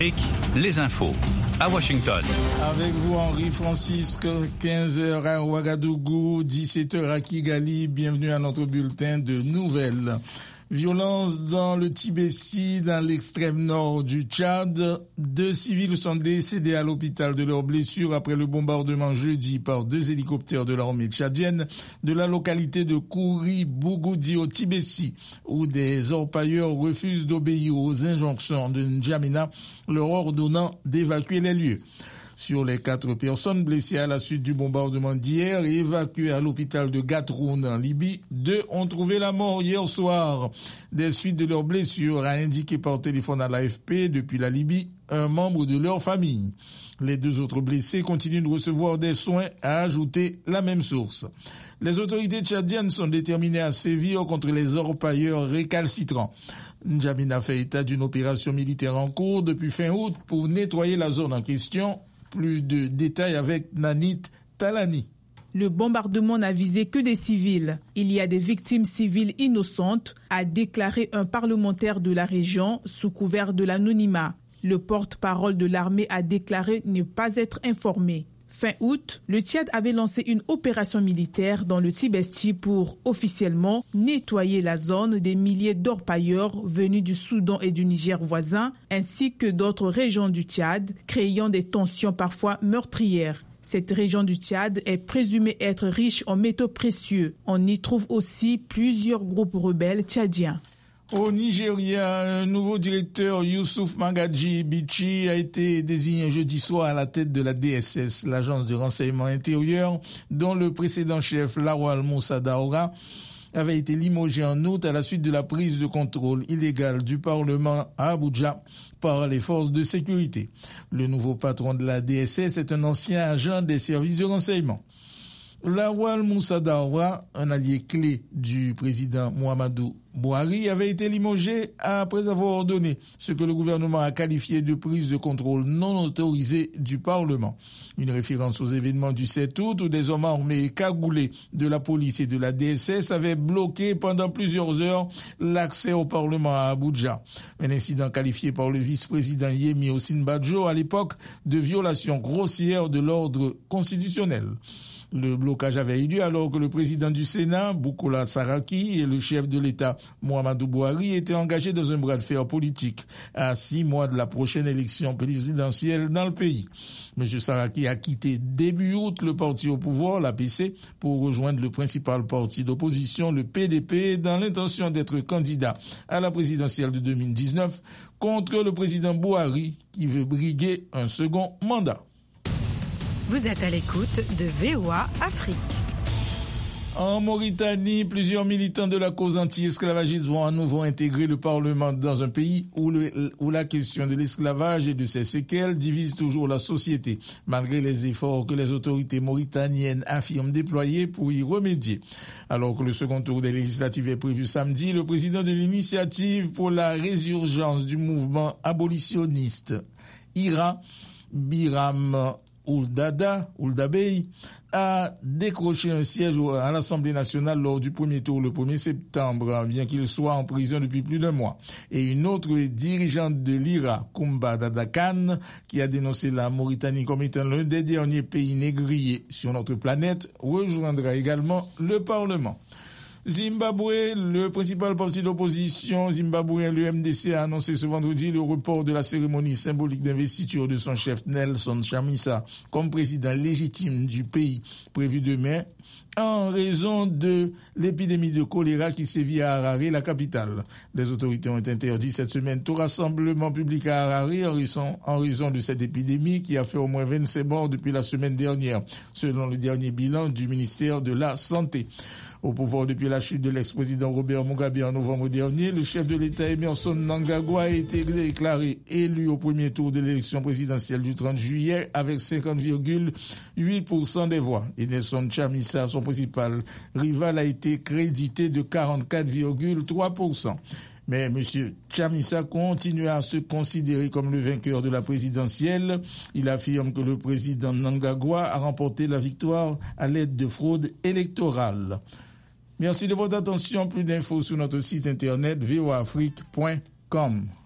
Les infos à Washington. Avec vous Henri Francisque, 15h à Ouagadougou, 17h à Kigali. Bienvenue à notre bulletin de nouvelles. Violence dans le Tibesti, dans l'extrême nord du Tchad. 2 civils sont décédés à l'hôpital de leurs blessures après le bombardement jeudi par 2 hélicoptères de l'armée tchadienne de la localité de Kouri-Bougoudi au Tibesti, où des orpailleurs refusent d'obéir aux injonctions de N'Djamena, leur ordonnant d'évacuer les lieux. Sur les 4 personnes blessées à la suite du bombardement d'hier et évacuées à l'hôpital de Gatroun en Libye, 2 ont trouvé la mort hier soir des suites de leurs blessures, a indiqué par téléphone à l'AFP depuis la Libye un membre de leur famille. Les 2 autres blessés continuent de recevoir des soins, a ajouté la même source. Les autorités tchadiennes sont déterminées à sévir contre les orpailleurs récalcitrants. N'Djamena fait état d'une opération militaire en cours depuis fin août pour nettoyer la zone en question. Plus de détails avec Nanit Talani. Le bombardement n'a visé que des civils. Il y a des victimes civiles innocentes, a déclaré un parlementaire de la région sous couvert de l'anonymat. Le porte-parole de l'armée a déclaré ne pas être informé. Fin août, le Tchad avait lancé une opération militaire dans le Tibesti pour officiellement nettoyer la zone des milliers d'orpailleurs venus du Soudan et du Niger voisins, ainsi que d'autres régions du Tchad, créant des tensions parfois meurtrières. Cette région du Tchad est présumée être riche en métaux précieux. On y trouve aussi plusieurs groupes rebelles tchadiens. Au Nigeria, un nouveau directeur, Youssouf Magaji Bichi, a été désigné jeudi soir à la tête de la DSS, l'agence de renseignement intérieur, dont le précédent chef, Lawal Moussa Daoura, avait été limogé en août à la suite de la prise de contrôle illégale du Parlement à Abuja par les forces de sécurité. Le nouveau patron de la DSS est un ancien agent des services de renseignement. Lawal Moussa Daoura, un allié clé du président Muhammadu Buhari, avait été limogé après avoir ordonné ce que le gouvernement a qualifié de prise de contrôle non autorisée du Parlement. Une référence aux événements du 7 août où des hommes armés et cagoulés de la police et de la DSS avaient bloqué pendant plusieurs heures l'accès au Parlement à Abuja. Un incident qualifié par le vice-président Yemi Osinbajo à l'époque de violation grossière de l'ordre constitutionnel. Le blocage avait eu lieu alors que le président du Sénat, Bukola Saraki, et le chef de l'État, Muhammadu Buhari, étaient engagés dans un bras de fer politique à 6 mois de la prochaine élection présidentielle dans le pays. M. Saraki a quitté début août le parti au pouvoir, l'APC, pour rejoindre le principal parti d'opposition, le PDP, dans l'intention d'être candidat à la présidentielle de 2019 contre le président Buhari qui veut briguer un second mandat. Vous êtes à l'écoute de VOA Afrique. En Mauritanie, plusieurs militants de la cause anti-esclavagiste vont à nouveau intégrer le Parlement dans un pays où la question de l'esclavage et de ses séquelles divise toujours la société, malgré les efforts que les autorités mauritaniennes affirment déployer pour y remédier. Alors que le second tour des législatives est prévu samedi, le président de l'initiative pour la résurgence du mouvement abolitionniste IRA, Biram Ouldabey, a décroché un siège à l'Assemblée nationale lors du premier tour le 1er septembre, bien qu'il soit en prison depuis plus d'un mois. Et une autre dirigeante de l'IRA, Koumba Dada Khan, qui a dénoncé la Mauritanie comme étant l'un des derniers pays négriers sur notre planète, rejoindra également le Parlement. Zimbabwe, le principal parti d'opposition zimbabwéen, le MDC, a annoncé ce vendredi le report de la cérémonie symbolique d'investiture de son chef Nelson Chamisa comme président légitime du pays, prévu demain, en raison de l'épidémie de choléra qui sévit à Harare, la capitale. Les autorités ont interdit cette semaine tout rassemblement public à Harare en raison de cette épidémie qui a fait au moins 27 morts depuis la semaine dernière, selon le dernier bilan du ministère de la Santé. Au pouvoir depuis la chute de l'ex-président Robert Mugabe en novembre dernier, le chef de l'État Emmerson Mnangagwa a été déclaré élu au premier tour de l'élection présidentielle du 30 juillet avec 50,8% des voix. Et Nelson Chamisa, son principal rival, a été crédité de 44,3%. Mais M. Chamisa continue à se considérer comme le vainqueur de la présidentielle. Il affirme que le président Mnangagwa a remporté la victoire à l'aide de fraude électorale. Merci de votre attention. Plus d'infos sur notre site internet voaafrique.com.